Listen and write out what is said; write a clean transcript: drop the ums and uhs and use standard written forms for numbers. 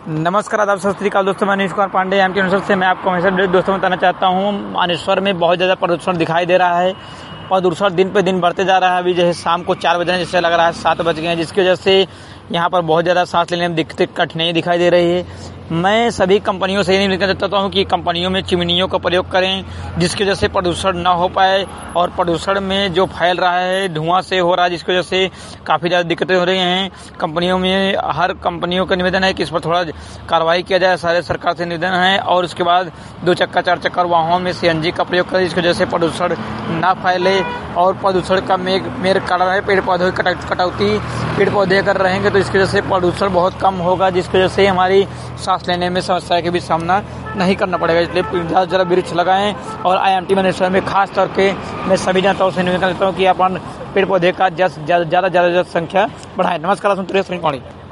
नमस्कार, आदाब, सत श्री अकाल दोस्तों। मैं अनिश कुमार पांडे एम के अनुसार से मैं आपको हमेशा दोस्तों बताना चाहता हूँ। मानेसर में बहुत ज़्यादा प्रदूषण दिखाई दे रहा है। प्रदूषण दिन पे दिन बढ़ते जा रहा है। अभी जैसे शाम को 4 बज रहे हैं, जैसे लग रहा है 7 बज गए हैं, जिसकी वजह से यहाँ पर बहुत ज़्यादा सांस लेने में दिक्कत कठिनाई दिखाई दे रही है। मैं सभी कंपनियों से ये निवेदन करता हूँ कि कंपनियों में चिमनियों का प्रयोग करें, जिसकी वजह से प्रदूषण न हो पाए। और प्रदूषण में जो फैल रहा है, धुआं से हो रहा है, जिसकी वजह से काफ़ी ज़्यादा दिक्कतें हो रही हैं कंपनियों में। हर कंपनियों का निवेदन है कि इस पर थोड़ा कार्रवाई किया जाए। सारे सरकार से निवेदन है। और उसके बाद 2 चक्का 4 चक्कर वाहनों में CNG का प्रयोग करें, जिसकी वजह से प्रदूषण ना फैले। और प्रदूषण का मेर कारण है पेड़ पौधों की कटौती। पेड़ पौधे अगर रहेंगे तो इसकी वजह से प्रदूषण बहुत कम होगा, जिसकी वजह से हमारी सांस लेने में समस्या के भी सामना नहीं करना पड़ेगा। इसलिए ज़्यादा से ज़्यादा वृक्ष लगाएं। और IMT मानेसर में खास तौर पे मैं सभी जनताओं से निवेदन करता हूँ कि अपन पेड़ पौधे का ज़्यादा संख्या बढ़ाएं। नमस्कार, सुनते रहिए।